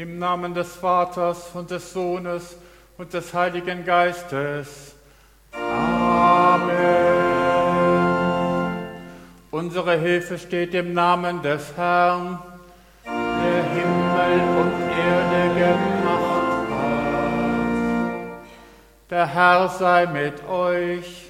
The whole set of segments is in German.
Im Namen des Vaters und des Sohnes und des Heiligen Geistes. Amen. Unsere Hilfe steht im Namen des Herrn, der Himmel und Erde gemacht hat. Der Herr sei mit euch.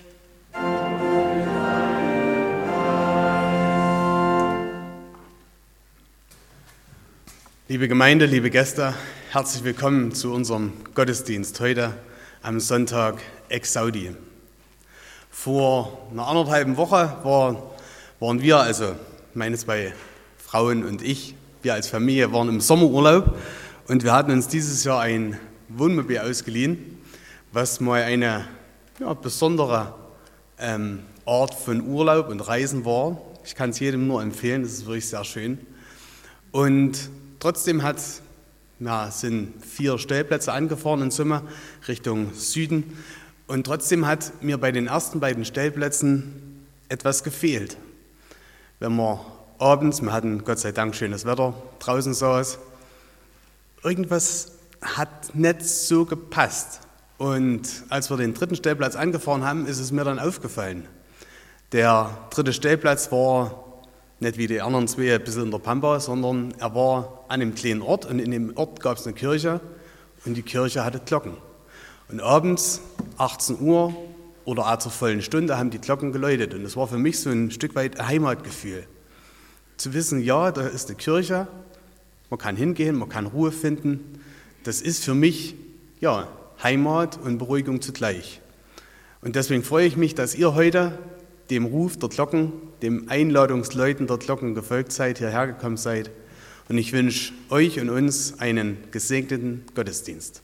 Liebe Gemeinde, liebe Gäste, herzlich willkommen zu unserem Gottesdienst heute am Sonntag Exaudi. Vor einer anderthalben Woche waren wir, also meine zwei Frauen und ich, wir als Familie waren im Sommerurlaub und wir hatten uns dieses Jahr ein Wohnmobil ausgeliehen, was mal eine besondere Art von Urlaub und Reisen war. Ich kann es jedem nur empfehlen, das ist wirklich sehr schön. Und trotzdem sind 4 Stellplätze angefahren in Summe Richtung Süden und trotzdem hat mir bei den ersten beiden Stellplätzen etwas gefehlt. Wenn wir abends, wir hatten Gott sei Dank schönes Wetter, draußen saß, irgendwas hat nicht so gepasst. Und als wir den 3. Stellplatz angefahren haben, ist es mir dann aufgefallen. Der 3. Stellplatz war nicht wie die anderen 2 ein bisschen in der Pampa, sondern er war an einem kleinen Ort und in dem Ort gab es eine Kirche und die Kirche hatte Glocken. Und abends, 18 Uhr oder auch zur vollen Stunde, haben die Glocken geläutet und es war für mich so ein Stück weit ein Heimatgefühl. Zu wissen, ja, da ist eine Kirche, man kann hingehen, man kann Ruhe finden, das ist für mich Heimat und Beruhigung zugleich. Und deswegen freue ich mich, dass ihr heute dem Ruf der Glocken, dem Einladungsläuten der Glocken gefolgt seid, hierher gekommen seid. Und ich wünsche euch und uns einen gesegneten Gottesdienst.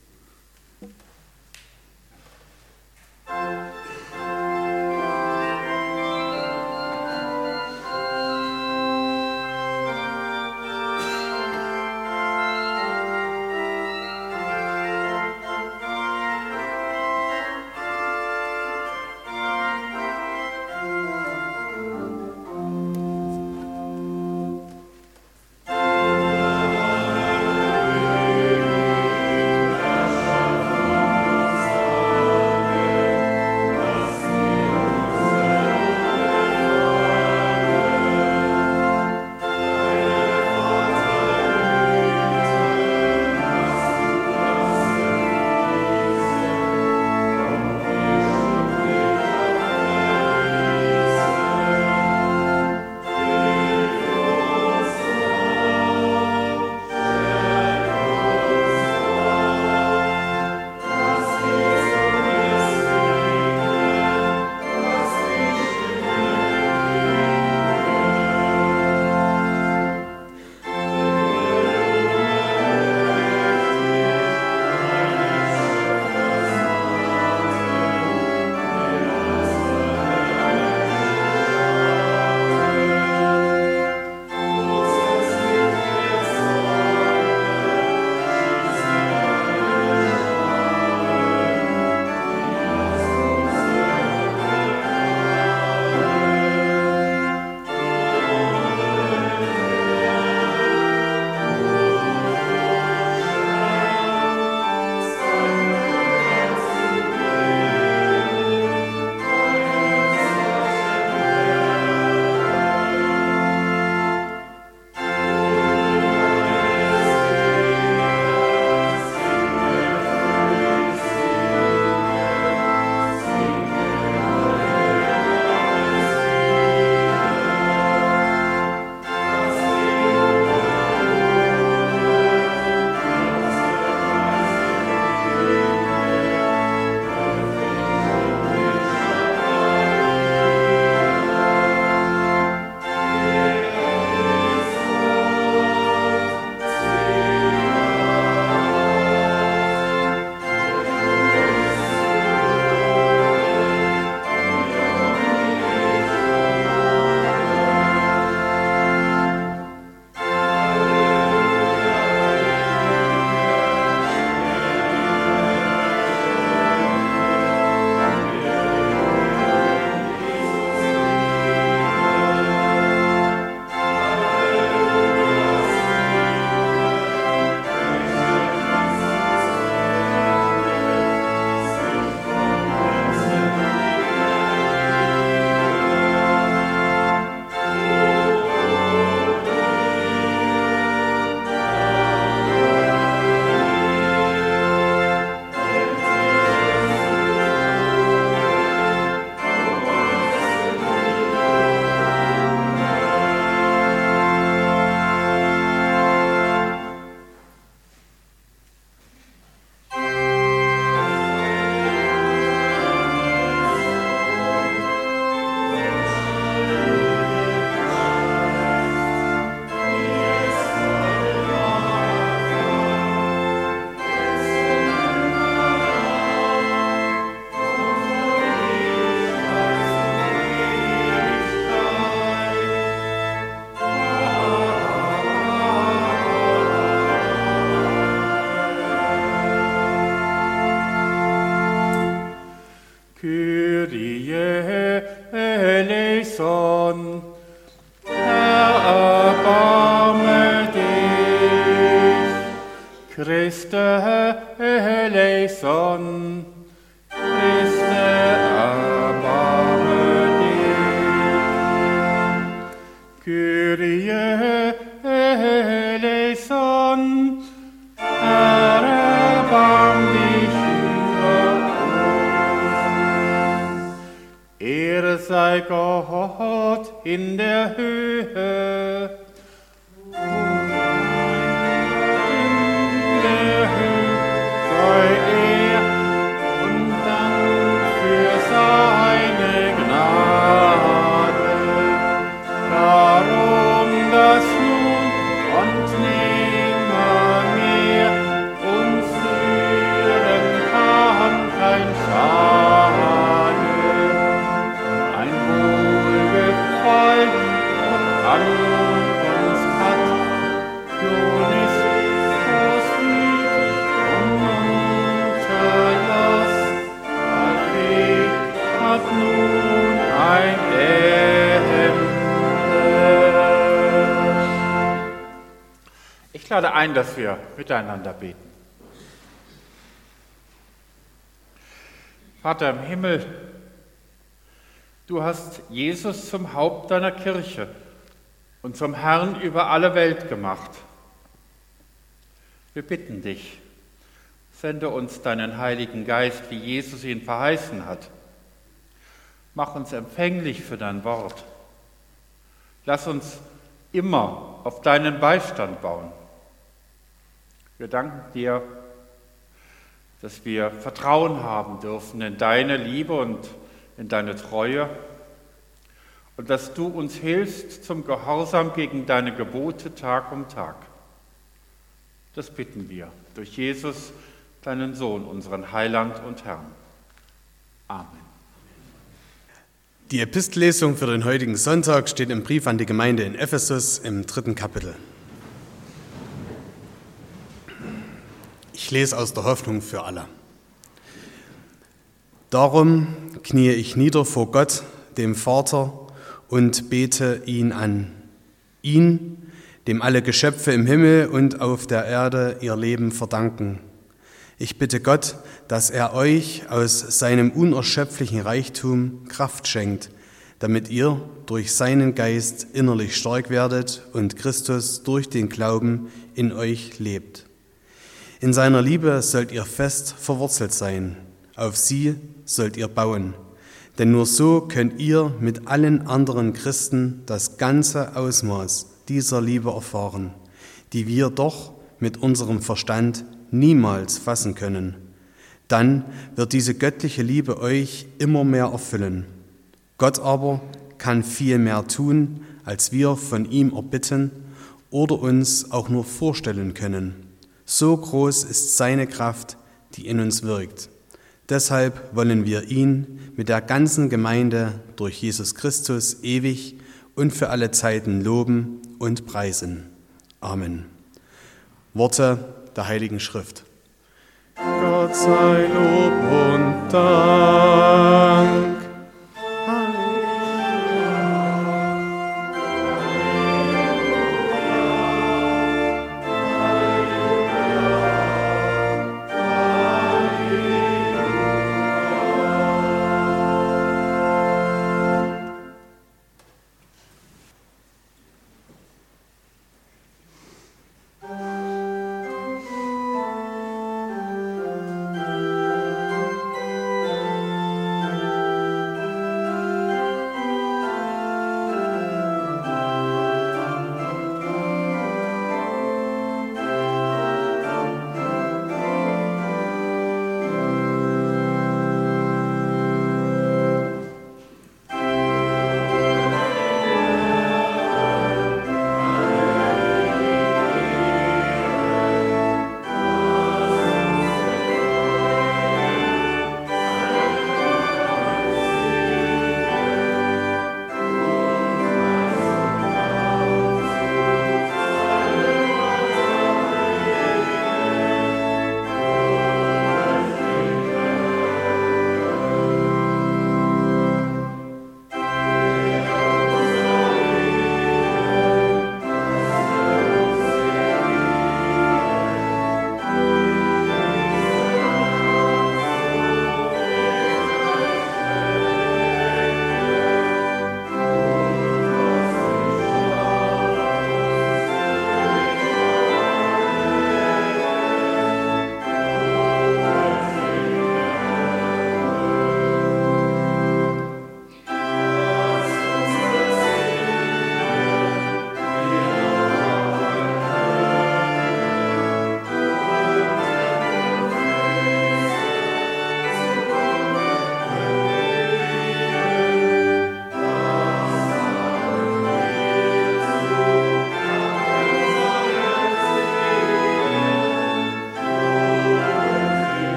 Kyrie eleison, Herr, erbarm dich über uns. Ehre sei Gott in der Höhe, Ich lade ein, dass wir miteinander beten. Vater im Himmel, du hast Jesus zum Haupt deiner Kirche und zum Herrn über alle Welt gemacht. Wir bitten dich, sende uns deinen Heiligen Geist, wie Jesus ihn verheißen hat. Mach uns empfänglich für dein Wort. Lass uns immer auf deinen Beistand bauen. Wir danken dir, dass wir Vertrauen haben dürfen in deine Liebe und in deine Treue und dass du uns hilfst zum Gehorsam gegen deine Gebote Tag um Tag. Das bitten wir durch Jesus, deinen Sohn, unseren Heiland und Herrn. Amen. Die Epistellesung für den heutigen Sonntag steht im Brief an die Gemeinde in Ephesus im 3. Kapitel. Ich lese aus der Hoffnung für alle. Darum kniee ich nieder vor Gott, dem Vater, und bete ihn an. Ihn, dem alle Geschöpfe im Himmel und auf der Erde ihr Leben verdanken. Ich bitte Gott, dass er euch aus seinem unerschöpflichen Reichtum Kraft schenkt, damit ihr durch seinen Geist innerlich stark werdet und Christus durch den Glauben in euch lebt. In seiner Liebe sollt ihr fest verwurzelt sein, auf sie sollt ihr bauen, denn nur so könnt ihr mit allen anderen Christen das ganze Ausmaß dieser Liebe erfahren, die wir doch mit unserem Verstand niemals fassen können. Dann wird diese göttliche Liebe euch immer mehr erfüllen. Gott aber kann viel mehr tun, als wir von ihm erbitten oder uns auch nur vorstellen können. So groß ist seine Kraft, die in uns wirkt. Deshalb wollen wir ihn mit der ganzen Gemeinde durch Jesus Christus ewig und für alle Zeiten loben und preisen. Amen. Worte der Heiligen Schrift. Gott sei Lob und Dank.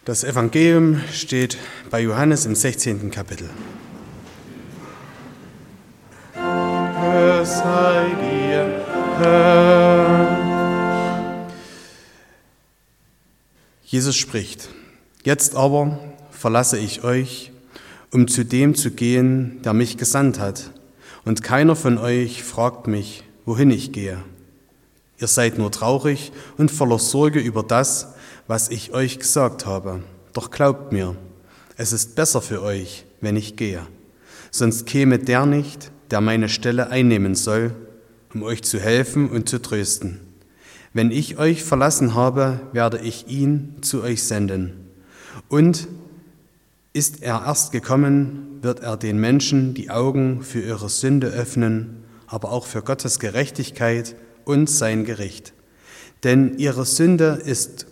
Das Evangelium steht bei Johannes im 16. Kapitel. Es sei dir, Herr. Jesus spricht: Jetzt aber verlasse ich euch, um zu dem zu gehen, der mich gesandt hat. Und keiner von euch fragt mich, wohin ich gehe. Ihr seid nur traurig und voller Sorge über das, was ich euch gesagt habe. Doch glaubt mir, es ist besser für euch, wenn ich gehe. Sonst käme der nicht, der meine Stelle einnehmen soll, um euch zu helfen und zu trösten. Wenn ich euch verlassen habe, werde ich ihn zu euch senden. Und ist er erst gekommen, wird er den Menschen die Augen für ihre Sünde öffnen, aber auch für Gottes Gerechtigkeit und sein Gericht. Denn ihre Sünde ist,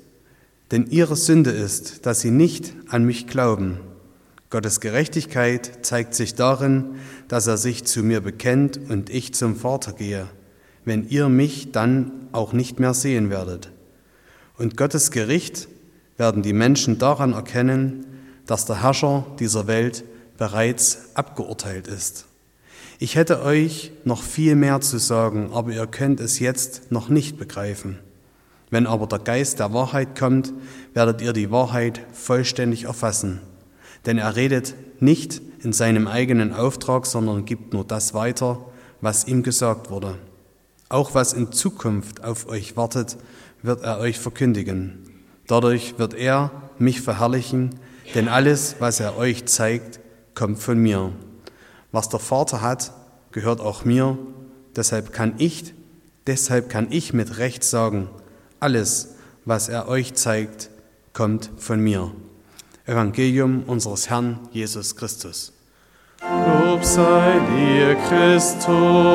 dass sie nicht an mich glauben. Gottes Gerechtigkeit zeigt sich darin, dass er sich zu mir bekennt und ich zum Vater gehe, wenn ihr mich dann auch nicht mehr sehen werdet. Und Gottes Gericht werden die Menschen daran erkennen, dass der Herrscher dieser Welt bereits abgeurteilt ist. Ich hätte euch noch viel mehr zu sagen, aber ihr könnt es jetzt noch nicht begreifen. Wenn aber der Geist der Wahrheit kommt, werdet ihr die Wahrheit vollständig erfassen. Denn er redet nicht in seinem eigenen Auftrag, sondern gibt nur das weiter, was ihm gesagt wurde. Auch was in Zukunft auf euch wartet, wird er euch verkündigen. Dadurch wird er mich verherrlichen, denn alles, was er euch zeigt, kommt von mir. Was der Vater hat, gehört auch mir. Deshalb kann ich mit Recht sagen, alles, was er euch zeigt, kommt von mir. Evangelium unseres Herrn Jesus Christus. Lob sei dir, Christus.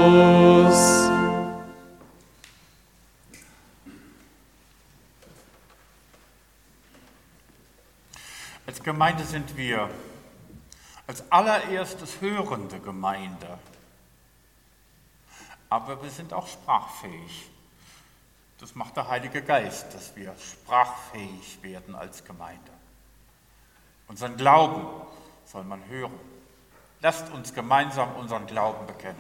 Als Gemeinde sind wir als allererstes hörende Gemeinde, aber wir sind auch sprachfähig. Das macht der Heilige Geist, dass wir sprachfähig werden als Gemeinde. Unseren Glauben soll man hören. Lasst uns gemeinsam unseren Glauben bekennen.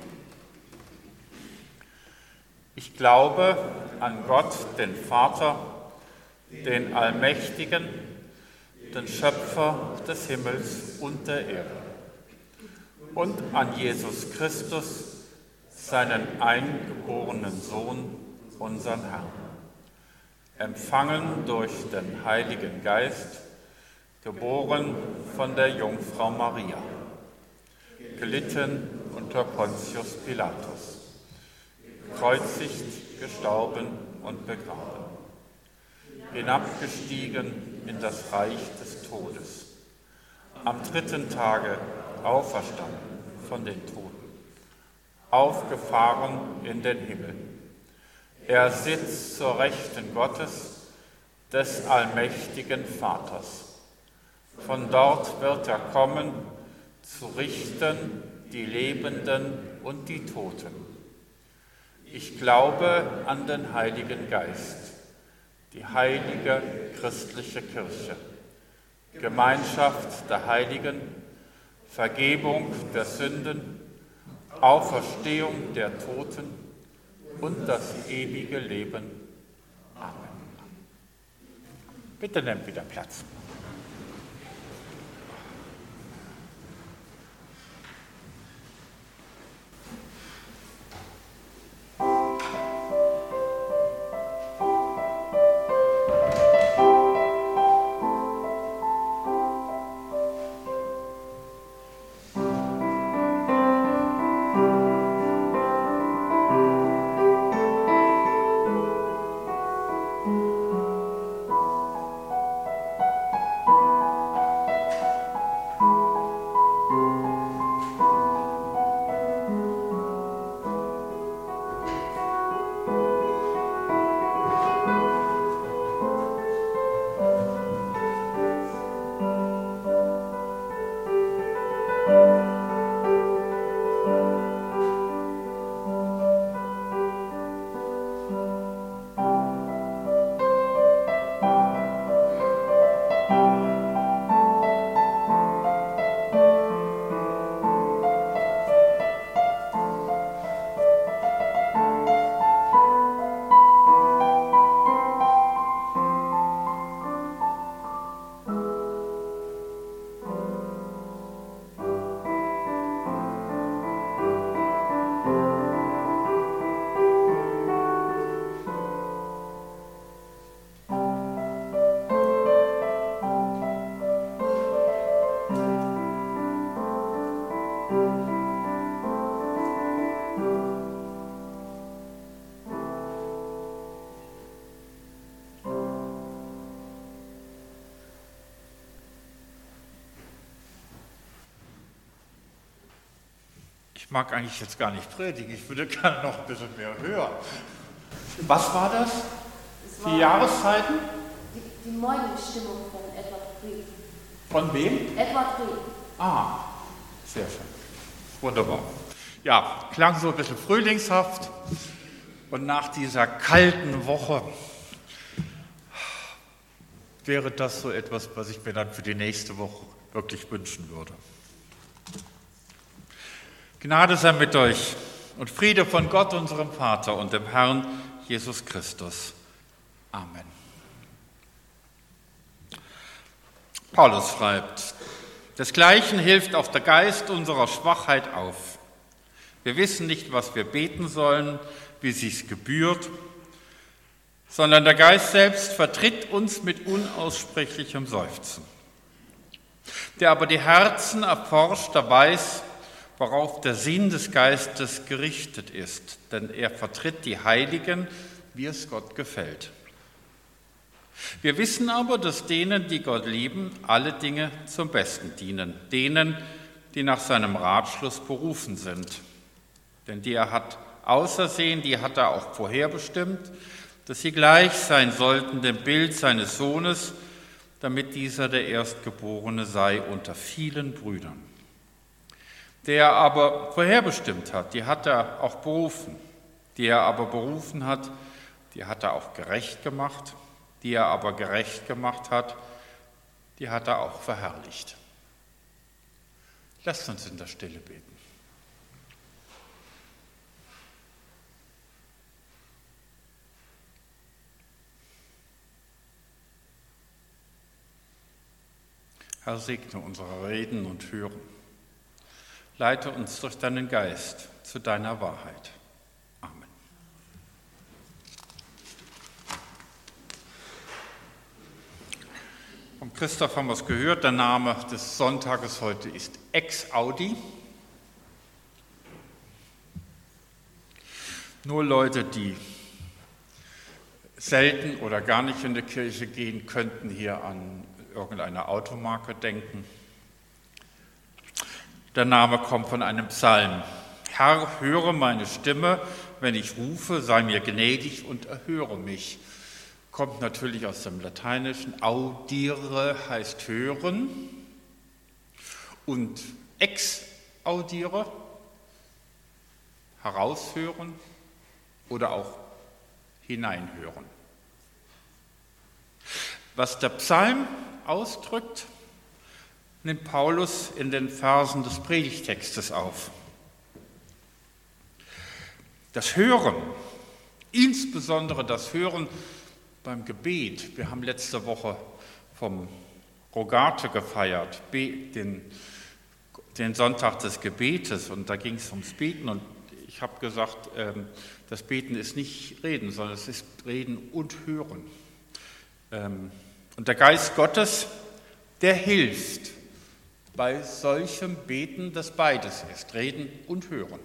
Ich glaube an Gott, den Vater, den Allmächtigen, den Schöpfer des Himmels und der Erde, und an Jesus Christus, seinen eingeborenen Sohn, unseren Herrn, empfangen durch den Heiligen Geist, geboren von der Jungfrau Maria, gelitten unter Pontius Pilatus, gekreuzigt, gestorben und begraben, hinabgestiegen in das Reich des Todes, am 3. Tage auferstanden von den Toten, aufgefahren in den Himmel. Er sitzt zur Rechten Gottes, des allmächtigen Vaters. Von dort wird er kommen, zu richten die Lebenden und die Toten. Ich glaube an den Heiligen Geist, die heilige christliche Kirche, Gemeinschaft der Heiligen, Vergebung der Sünden, Auferstehung der Toten und das ewige Leben. Amen. Bitte nehmt wieder Platz. Ich mag eigentlich jetzt gar nicht predigen, ich würde gerne noch ein bisschen mehr hören. Was war das? Die Jahreszeiten? Die Morgenstimmung von Edward Grieg. Von wem? Edward Grieg. Ah, sehr schön. Wunderbar. Ja, klang so ein bisschen frühlingshaft. Und nach dieser kalten Woche wäre das so etwas, was ich mir dann für die nächste Woche wirklich wünschen würde. Gnade sei mit euch und Friede von Gott, unserem Vater und dem Herrn Jesus Christus. Amen. Paulus schreibt, desgleichen hilft auch der Geist unserer Schwachheit auf. Wir wissen nicht, was wir beten sollen, wie sich's gebührt, sondern der Geist selbst vertritt uns mit unaussprechlichem Seufzen. Der aber die Herzen erforscht, der weiß, worauf der Sinn des Geistes gerichtet ist, denn er vertritt die Heiligen, wie es Gott gefällt. Wir wissen aber, dass denen, die Gott lieben, alle Dinge zum Besten dienen, denen, die nach seinem Ratschluss berufen sind. Denn die er hat ausersehen, die hat er auch vorherbestimmt, dass sie gleich sein sollten dem Bild seines Sohnes, damit dieser der Erstgeborene sei unter vielen Brüdern. Der er aber vorherbestimmt hat, die hat er auch berufen. Die er aber berufen hat, die hat er auch gerecht gemacht. Die er aber gerecht gemacht hat, die hat er auch verherrlicht. Lasst uns in der Stille beten. Herr, segne unsere Reden und Hören. Leite uns durch deinen Geist zu deiner Wahrheit. Amen. Von Christoph haben wir es gehört, der Name des Sonntages heute ist Ex Audi. Nur Leute, die selten oder gar nicht in die Kirche gehen, könnten hier an irgendeine Automarke denken. Der Name kommt von einem Psalm. Herr, höre meine Stimme, wenn ich rufe, sei mir gnädig und erhöre mich. Kommt natürlich aus dem Lateinischen. Audire heißt hören und exaudiere, heraushören oder auch hineinhören. Was der Psalm ausdrückt, nimmt Paulus in den Versen des Predigtextes auf. Das Hören, insbesondere das Hören beim Gebet. Wir haben letzte Woche vom Rogate gefeiert, den Sonntag des Gebetes, und da ging es ums Beten, und ich habe gesagt, das Beten ist nicht Reden, sondern es ist Reden und Hören. Und der Geist Gottes, der hilft bei solchem Beten, das beides ist, Reden und Hören.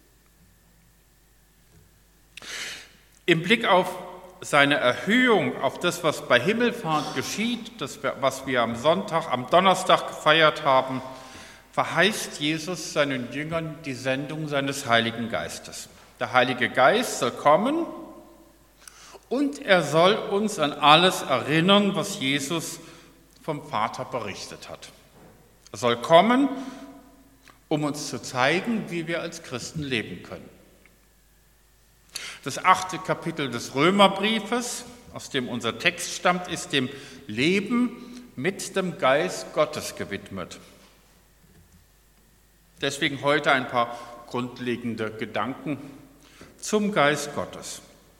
Im Blick auf seine Erhöhung, auf das, was bei Himmelfahrt geschieht, was wir am Donnerstag gefeiert haben, verheißt Jesus seinen Jüngern die Sendung seines Heiligen Geistes. Der Heilige Geist soll kommen und er soll uns an alles erinnern, was Jesus vom Vater berichtet hat. Er soll kommen, um uns zu zeigen, wie wir als Christen leben können. Das 8. Kapitel des Römerbriefes, aus dem unser Text stammt, ist dem Leben mit dem Geist Gottes gewidmet. Deswegen heute ein paar grundlegende Gedanken zum Geist Gottes.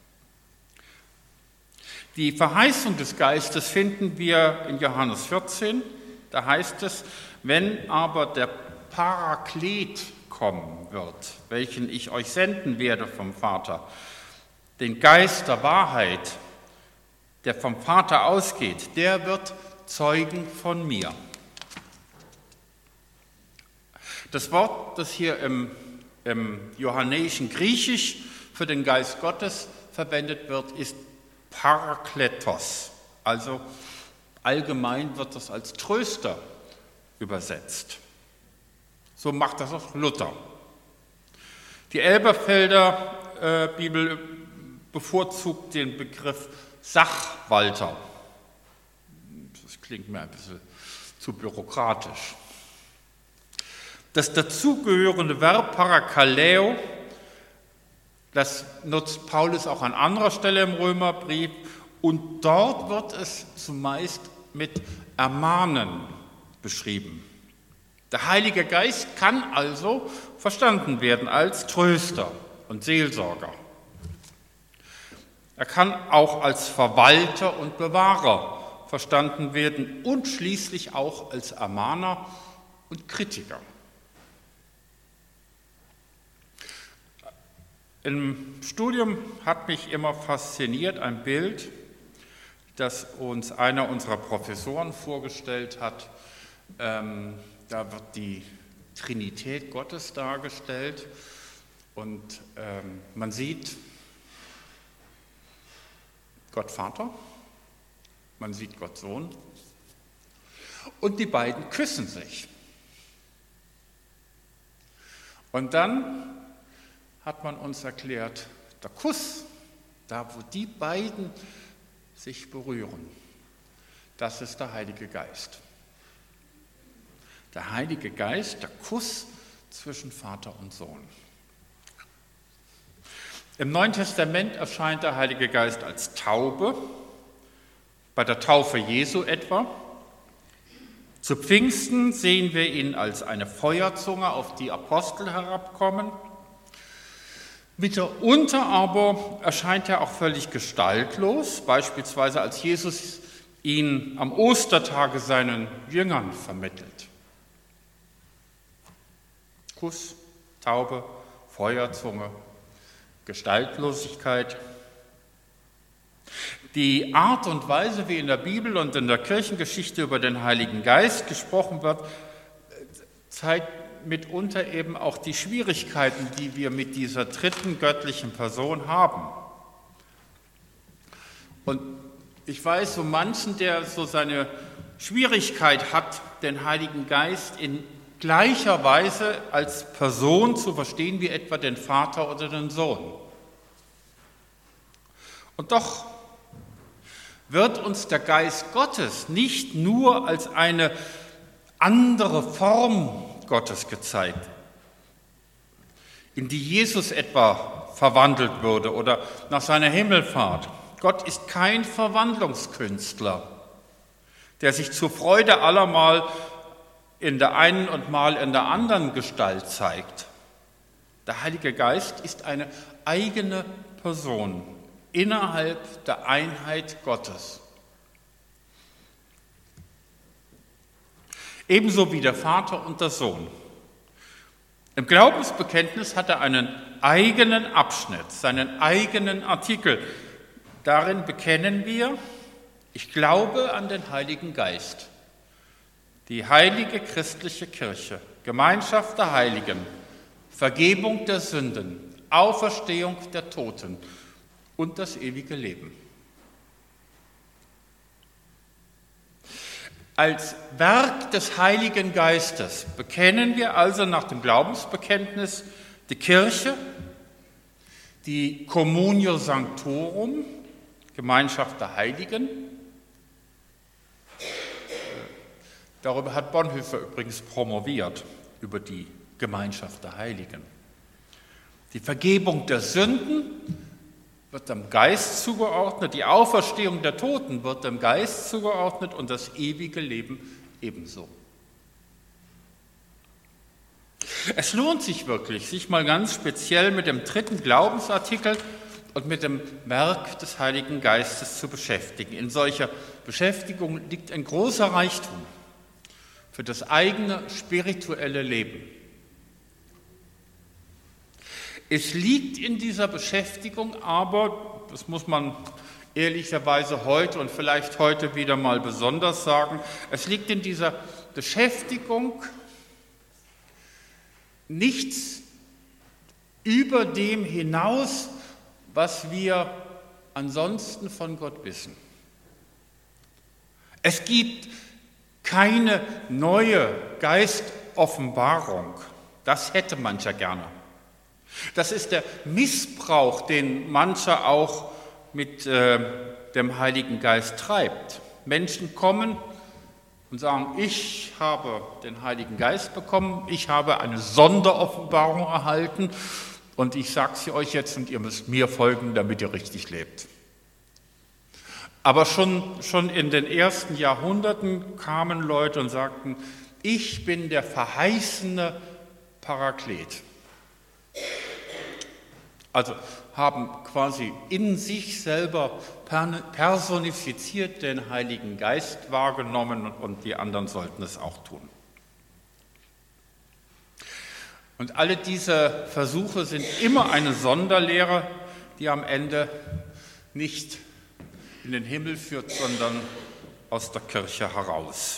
Die Verheißung des Geistes finden wir in Johannes 14. Da heißt es, wenn aber der Paraklet kommen wird, welchen ich euch senden werde vom Vater, den Geist der Wahrheit, der vom Vater ausgeht, der wird Zeugen von mir. Das Wort, das hier im johannäischen Griechisch für den Geist Gottes verwendet wird, ist Parakletos. Also allgemein wird das als Tröster übersetzt. So macht das auch Luther. Die Elberfelder Bibel bevorzugt den Begriff Sachwalter. Das klingt mir ein bisschen zu bürokratisch. Das dazugehörende Verb parakaleo, das nutzt Paulus auch an anderer Stelle im Römerbrief, und dort wird es zumeist mit ermahnen beschrieben. Der Heilige Geist kann also verstanden werden als Tröster und Seelsorger. Er kann auch als Verwalter und Bewahrer verstanden werden und schließlich auch als Ermahner und Kritiker. Im Studium hat mich immer fasziniert ein Bild, das uns einer unserer Professoren vorgestellt hat. Da wird die Trinität Gottes dargestellt und man sieht Gott Vater, man sieht Gott Sohn und die beiden küssen sich. Und dann hat man uns erklärt, der Kuss, da wo die beiden sich berühren, das ist der Heilige Geist. Der Heilige Geist, der Kuss zwischen Vater und Sohn. Im Neuen Testament erscheint der Heilige Geist als Taube, bei der Taufe Jesu etwa. Zu Pfingsten sehen wir ihn als eine Feuerzunge auf die Apostel herabkommen. Mitunter aber erscheint er auch völlig gestaltlos, beispielsweise als Jesus ihn am Ostertage seinen Jüngern vermittelt. Kuss, Taube, Feuerzunge, Gestaltlosigkeit. Die Art und Weise, wie in der Bibel und in der Kirchengeschichte über den Heiligen Geist gesprochen wird, zeigt mitunter eben auch die Schwierigkeiten, die wir mit dieser dritten göttlichen Person haben. Und ich weiß, so manchen, der so seine Schwierigkeit hat, den Heiligen Geist in gleicher Weise als Person zu verstehen, wie etwa den Vater oder den Sohn. Und doch wird uns der Geist Gottes nicht nur als eine andere Form Gottes gezeigt, in die Jesus etwa verwandelt würde oder nach seiner Himmelfahrt. Gott ist kein Verwandlungskünstler, der sich zur Freude aller mal in der einen und mal in der anderen Gestalt zeigt. Der Heilige Geist ist eine eigene Person innerhalb der Einheit Gottes. Ebenso wie der Vater und der Sohn. Im Glaubensbekenntnis hat er einen eigenen Abschnitt, seinen eigenen Artikel. Darin bekennen wir, ich glaube an den Heiligen Geist, die heilige christliche Kirche, Gemeinschaft der Heiligen, Vergebung der Sünden, Auferstehung der Toten und das ewige Leben. Als Werk des Heiligen Geistes bekennen wir also nach dem Glaubensbekenntnis die Kirche, die Communio Sanctorum, Gemeinschaft der Heiligen. Darüber hat Bonhoeffer übrigens promoviert, über die Gemeinschaft der Heiligen. Die Vergebung der Sünden wird dem Geist zugeordnet, die Auferstehung der Toten wird dem Geist zugeordnet und das ewige Leben ebenso. Es lohnt sich wirklich, sich mal ganz speziell mit dem dritten Glaubensartikel und mit dem Werk des Heiligen Geistes zu beschäftigen. In solcher Beschäftigung liegt ein großer Reichtum für das eigene spirituelle Leben. Es liegt in dieser Beschäftigung aber, das muss man ehrlicherweise heute und vielleicht heute wieder mal besonders sagen, es liegt in dieser Beschäftigung nichts über dem hinaus, was wir ansonsten von Gott wissen. Es gibt keine neue Geistoffenbarung. Das hätte mancher gerne. Das ist der Missbrauch, den mancher auch mit dem Heiligen Geist treibt. Menschen kommen und sagen, ich habe den Heiligen Geist bekommen, ich habe eine Sonderoffenbarung erhalten und ich sage sie euch jetzt und ihr müsst mir folgen, damit ihr richtig lebt. Aber schon in den ersten Jahrhunderten kamen Leute und sagten, ich bin der verheißene Paraklet. Also haben quasi in sich selber personifiziert den Heiligen Geist wahrgenommen und die anderen sollten es auch tun. Und alle diese Versuche sind immer eine Sonderlehre, die am Ende nicht in den Himmel führt, sondern aus der Kirche heraus.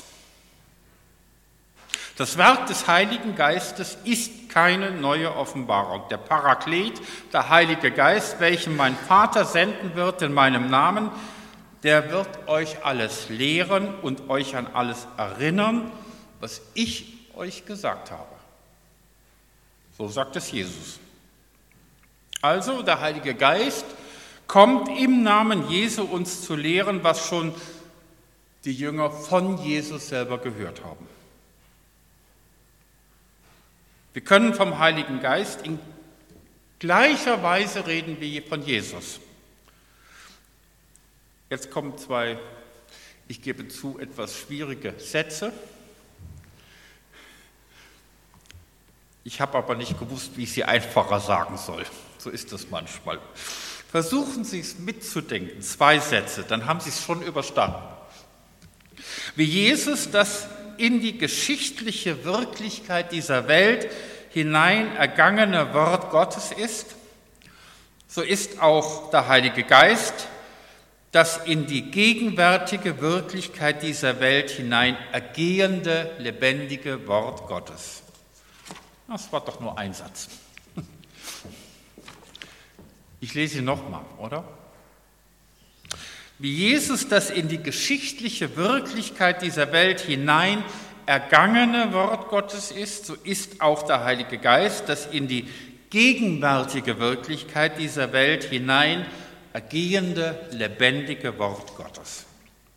Das Werk des Heiligen Geistes ist keine neue Offenbarung. Der Paraklet, der Heilige Geist, welchen mein Vater senden wird in meinem Namen, der wird euch alles lehren und euch an alles erinnern, was ich euch gesagt habe. So sagt es Jesus. Also der Heilige Geist kommt im Namen Jesu uns zu lehren, was schon die Jünger von Jesus selber gehört haben. Wir können vom Heiligen Geist in gleicher Weise reden wie von Jesus. Jetzt kommen zwei, ich gebe zu, etwas schwierige Sätze. Ich habe aber nicht gewusst, wie ich sie einfacher sagen soll. So ist das manchmal. Versuchen Sie es mitzudenken, 2 Sätze, dann haben Sie es schon überstanden. Wie Jesus das in die geschichtliche Wirklichkeit dieser Welt hinein ergangene Wort Gottes ist, so ist auch der Heilige Geist das in die gegenwärtige Wirklichkeit dieser Welt hinein ergehende, lebendige Wort Gottes. Das war doch nur ein Satz. Ich lese ihn nochmal, oder? Wie Jesus das in die geschichtliche Wirklichkeit dieser Welt hinein ergangene Wort Gottes ist, so ist auch der Heilige Geist das in die gegenwärtige Wirklichkeit dieser Welt hinein ergehende, lebendige Wort Gottes.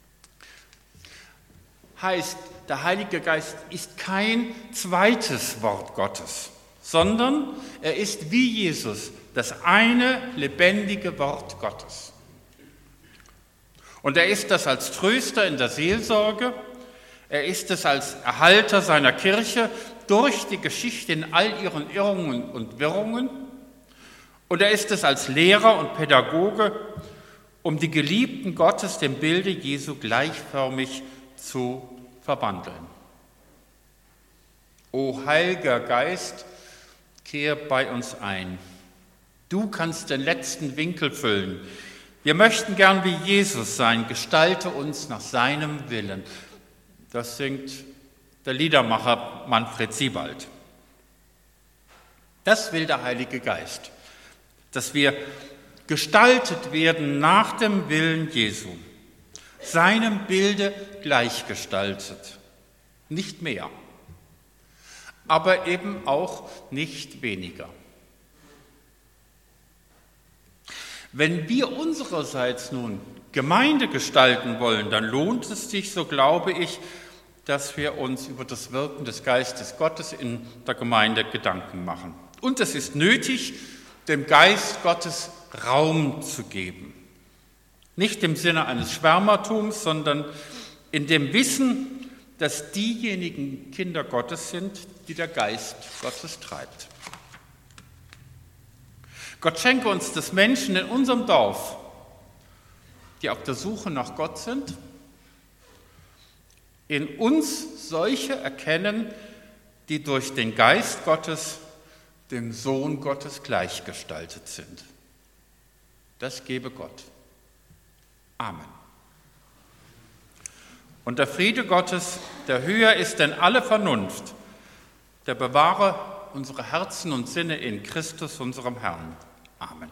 Heißt, der Heilige Geist ist kein zweites Wort Gottes, sondern er ist wie Jesus das eine lebendige Wort Gottes. Und er ist das als Tröster in der Seelsorge, er ist es als Erhalter seiner Kirche durch die Geschichte in all ihren Irrungen und Wirrungen, und er ist es als Lehrer und Pädagoge, um die Geliebten Gottes dem Bilde Jesu gleichförmig zu verwandeln. O Heiliger Geist, kehr bei uns ein. Du kannst den letzten Winkel füllen. Wir möchten gern wie Jesus sein, gestalte uns nach seinem Willen. Das singt der Liedermacher Manfred Siebald. Das will der Heilige Geist, dass wir gestaltet werden nach dem Willen Jesu, seinem Bilde gleichgestaltet, nicht mehr, aber eben auch nicht weniger. Wenn wir unsererseits nun Gemeinde gestalten wollen, dann lohnt es sich, so glaube ich, dass wir uns über das Wirken des Geistes Gottes in der Gemeinde Gedanken machen. Und es ist nötig, dem Geist Gottes Raum zu geben. Nicht im Sinne eines Schwärmertums, sondern in dem Wissen, dass diejenigen Kinder Gottes sind, die der Geist Gottes treibt. Gott schenke uns, dass Menschen in unserem Dorf, die auf der Suche nach Gott sind, in uns solche erkennen, die durch den Geist Gottes dem Sohn Gottes gleichgestaltet sind. Das gebe Gott. Amen. Und der Friede Gottes, der höher ist denn alle Vernunft, der bewahre unsere Herzen und Sinne in Christus, unserem Herrn. Amen.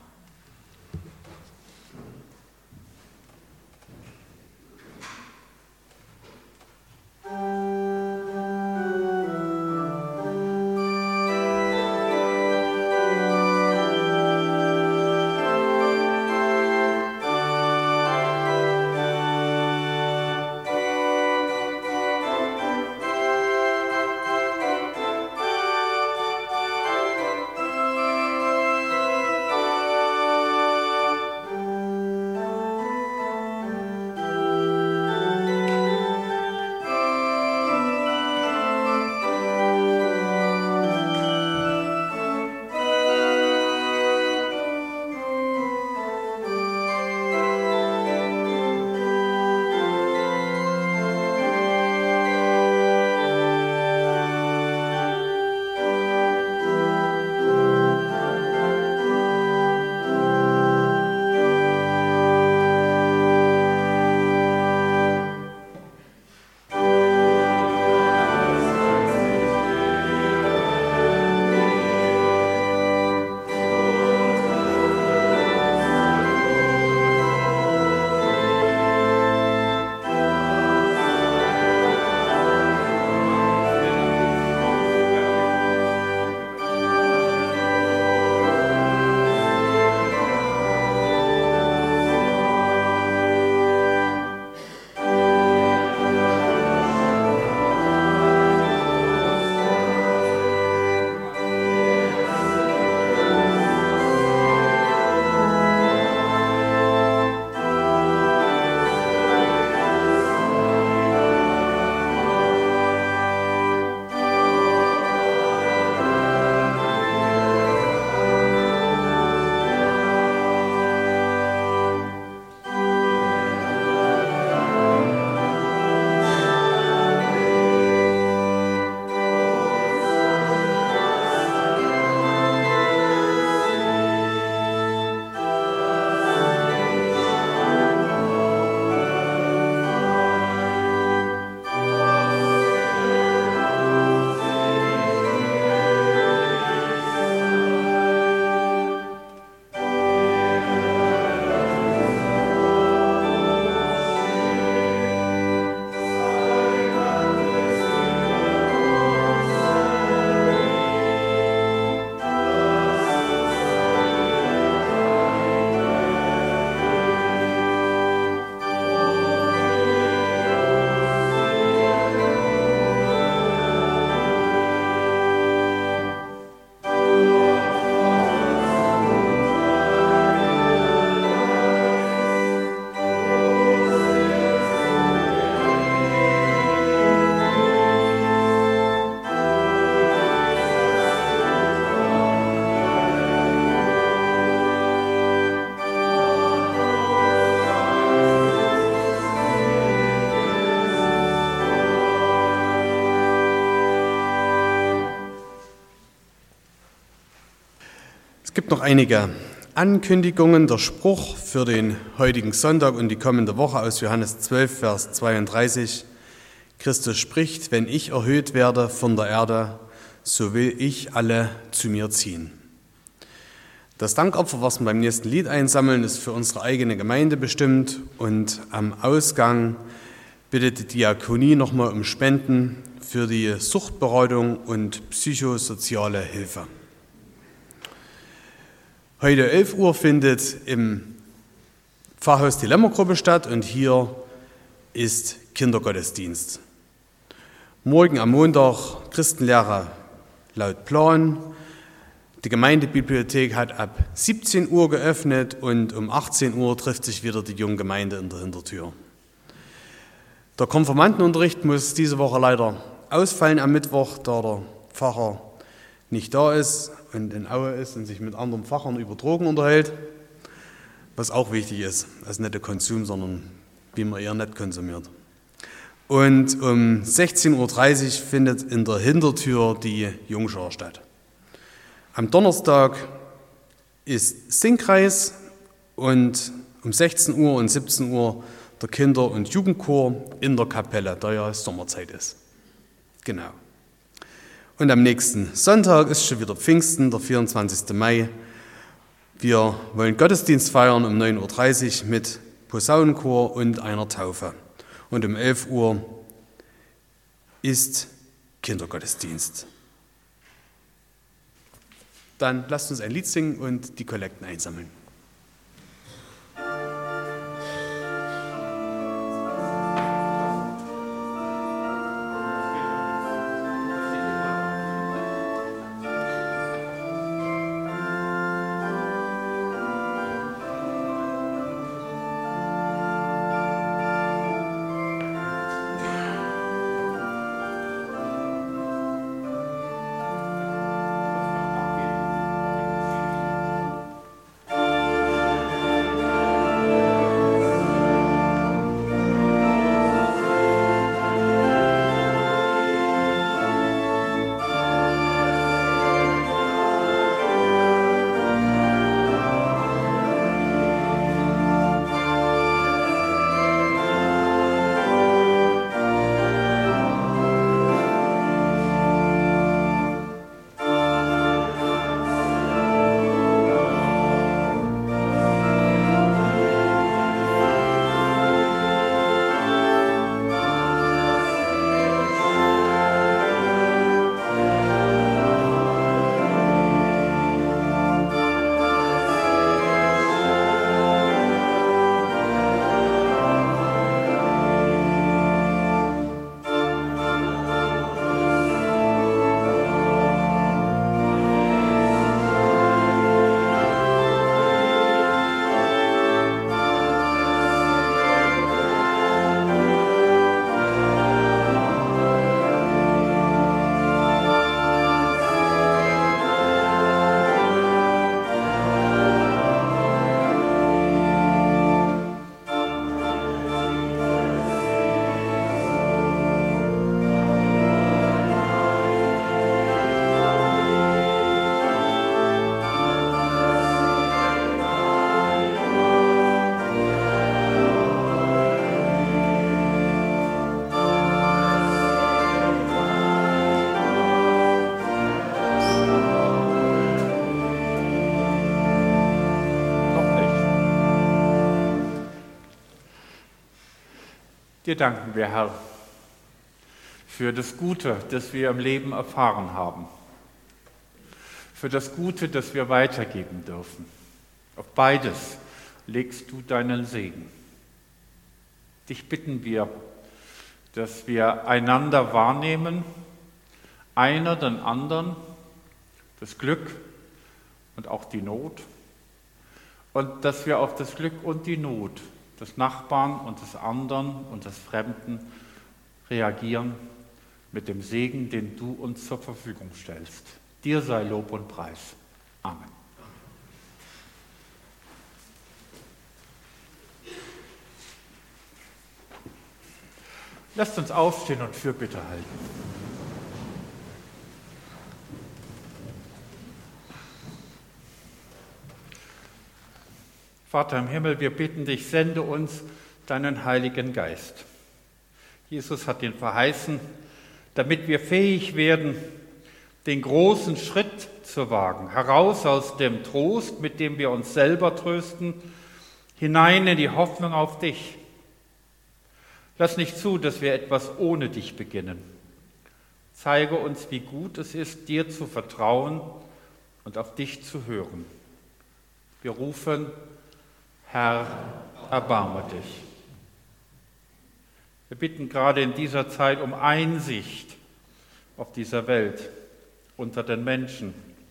gibt noch einige Ankündigungen. Der Spruch für den heutigen Sonntag und die kommende Woche aus Johannes 12, Vers 32. Christus spricht: Wenn ich erhöht werde von der Erde, so will ich alle zu mir ziehen. Das Dankopfer, was wir beim nächsten Lied einsammeln, ist für unsere eigene Gemeinde bestimmt, und am Ausgang bittet die Diakonie nochmal um Spenden für die Suchtberatung und psychosoziale Hilfe. Heute 11 Uhr findet im Pfarrhaus die Lämmergruppe statt und hier ist Kindergottesdienst. Morgen am Montag Christenlehre laut Plan. Die Gemeindebibliothek hat ab 17 Uhr geöffnet und um 18 Uhr trifft sich wieder die junge Gemeinde in der Hintertür. Der Konfirmandenunterricht muss diese Woche leider ausfallen am Mittwoch, da der Pfarrer nicht da ist und in Aue ist und sich mit anderen Pfarrern über Drogen unterhält, was auch wichtig ist, also nicht der Konsum, sondern wie man eher nicht konsumiert. Und um 16.30 Uhr findet in der Hintertür die Jungschar statt. Am Donnerstag ist Singkreis und um 16 Uhr und 17 Uhr der Kinder- und Jugendchor in der Kapelle, da ja Sommerzeit ist. Genau. Und am nächsten Sonntag ist schon wieder Pfingsten, der 24. Mai. Wir wollen Gottesdienst feiern um 9.30 Uhr mit Posaunenchor und einer Taufe. Und um 11 Uhr ist Kindergottesdienst. Dann lasst uns ein Lied singen und die Kollekten einsammeln. Dir danken wir, Herr, für das Gute, das wir im Leben erfahren haben, für das Gute, das wir weitergeben dürfen. Auf beides legst du deinen Segen. Dich bitten wir, dass wir einander wahrnehmen, einer den anderen, das Glück und auch die Not, und dass wir auf das Glück und die Not des Nachbarn und des anderen und des Fremden reagieren mit dem Segen, den du uns zur Verfügung stellst. Dir sei Lob und Preis. Amen. Lasst uns aufstehen und Fürbitte halten. Vater im Himmel, wir bitten dich, sende uns deinen Heiligen Geist. Jesus hat ihn verheißen, damit wir fähig werden, den großen Schritt zu wagen, heraus aus dem Trost, mit dem wir uns selber trösten, hinein in die Hoffnung auf dich. Lass nicht zu, dass wir etwas ohne dich beginnen. Zeige uns, wie gut es ist, dir zu vertrauen und auf dich zu hören. Wir rufen, Herr, erbarme dich. Wir bitten gerade in dieser Zeit um Einsicht auf dieser Welt, unter den Menschen,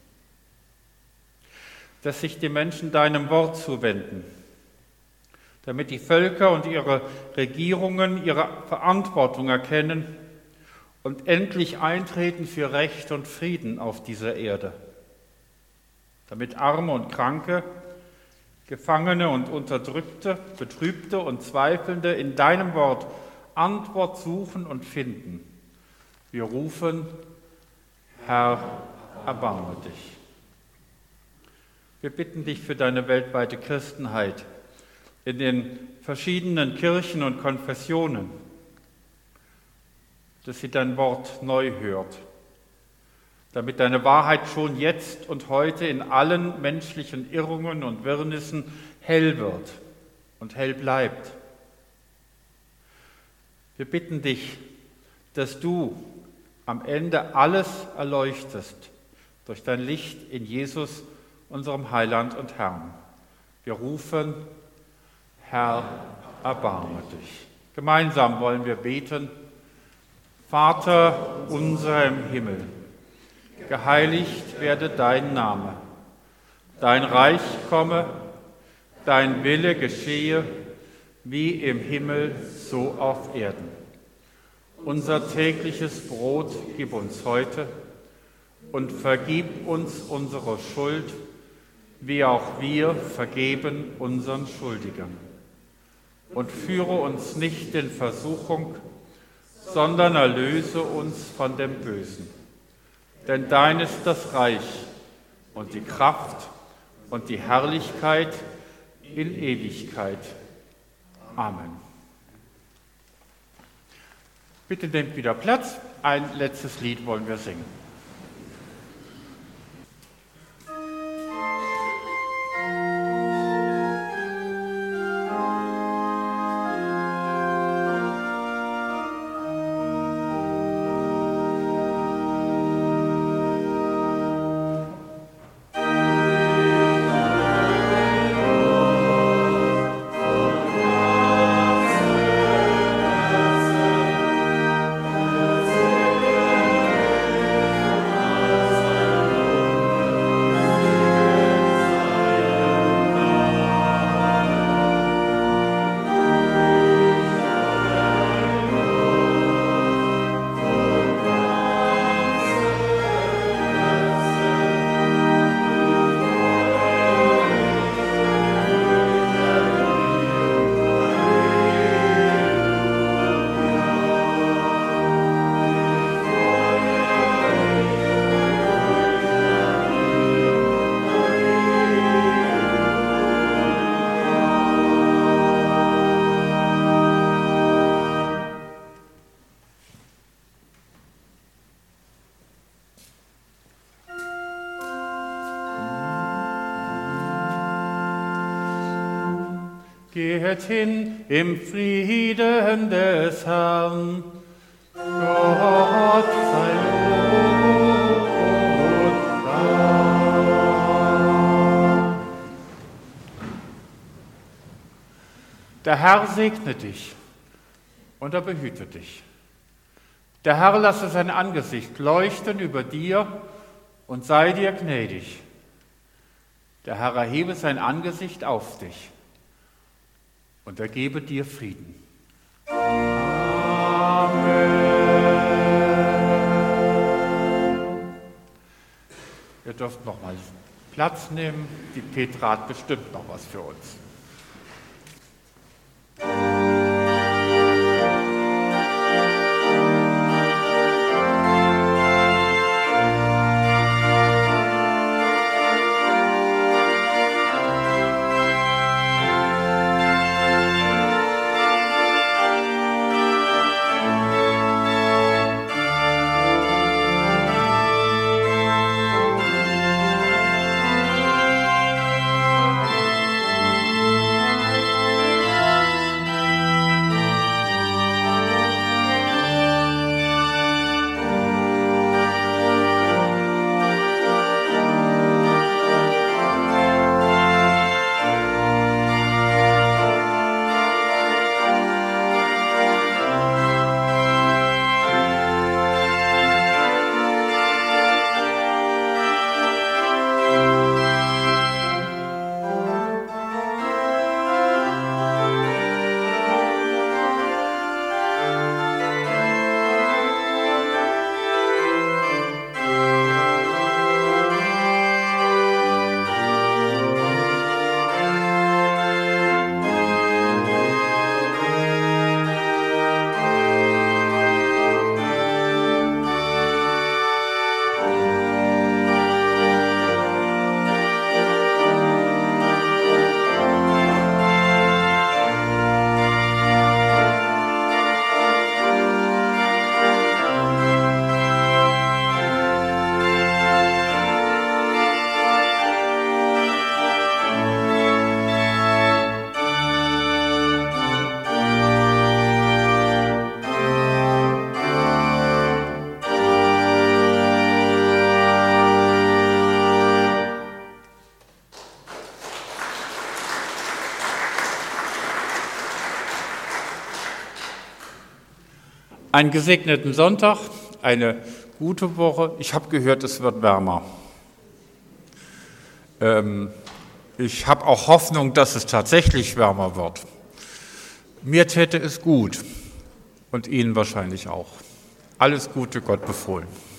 dass sich die Menschen deinem Wort zuwenden, damit die Völker und ihre Regierungen ihre Verantwortung erkennen und endlich eintreten für Recht und Frieden auf dieser Erde, damit Arme und Kranke, Gefangene und Unterdrückte, Betrübte und Zweifelnde in deinem Wort Antwort suchen und finden. Wir rufen, Herr, erbarme dich. Wir bitten dich für deine weltweite Christenheit in den verschiedenen Kirchen und Konfessionen, dass sie dein Wort neu hört, damit deine Wahrheit schon jetzt und heute in allen menschlichen Irrungen und Wirrnissen hell wird und hell bleibt. Wir bitten dich, dass du am Ende alles erleuchtest durch dein Licht in Jesus, unserem Heiland und Herrn. Wir rufen, Herr, erbarme dich. Gemeinsam wollen wir beten. Vater unser im Himmel, geheiligt werde dein Name. Dein Reich komme, dein Wille geschehe, wie im Himmel, so auf Erden. Unser tägliches Brot gib uns heute und vergib uns unsere Schuld, wie auch wir vergeben unseren Schuldigern. Und führe uns nicht in Versuchung, sondern erlöse uns von dem Bösen. Denn dein ist das Reich und die Kraft und die Herrlichkeit in Ewigkeit. Amen. Bitte nehmt wieder Platz. Ein letztes Lied wollen wir singen. Geht hin im Frieden des Herrn. Gott sei Lob und Dank. Der Herr segne dich und er behüte dich. Der Herr lasse sein Angesicht leuchten über dir und sei dir gnädig. Der Herr erhebe sein Angesicht auf dich und er gebe dir Frieden. Amen. Ihr dürft noch mal Platz nehmen. Die Petra hat bestimmt noch was für uns. Einen gesegneten Sonntag, eine gute Woche. Ich habe gehört, es wird wärmer. Ich habe auch Hoffnung, dass es tatsächlich wärmer wird. Mir täte es gut und Ihnen wahrscheinlich auch. Alles Gute, Gott befohlen.